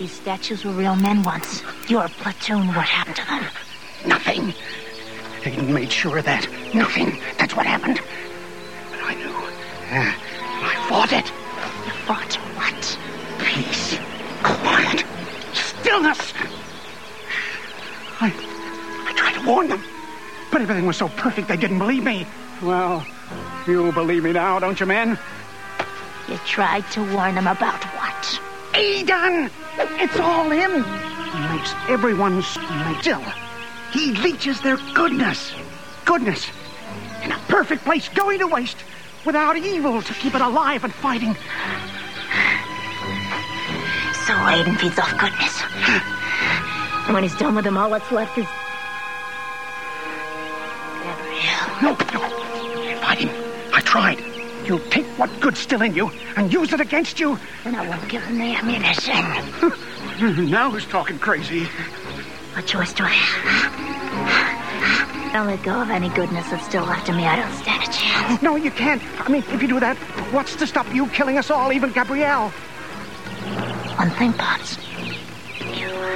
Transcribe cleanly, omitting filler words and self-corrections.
These statues were real men once. Your platoon, what happened to them? Nothing. Aiden made sure of that. Nothing. That's what happened. But I knew. I fought it. You fought what? Peace. Quiet. Stillness. I tried to warn them. But everything was so perfect they didn't believe me. Well, you believe me now, don't you, men? You tried to warn them about what? Aiden! It's all him. He makes everyone still. He leeches their goodness. Goodness. In a perfect place going to waste without evil to keep it alive and fighting. So Aiden feeds off goodness. And when he's done with them, all that's left is... Gabrielle. No. You can't fight him. I tried. You'll take what good's still in you and use it against you. And I won't give him the ammunition. Now who's talking crazy? What choice do I have? I'll let go of any goodness that's still left in me. I don't stand a chance. No, you can't. I mean, if you do that, what's to stop you killing us all, even Gabrielle? One thing, Pops. You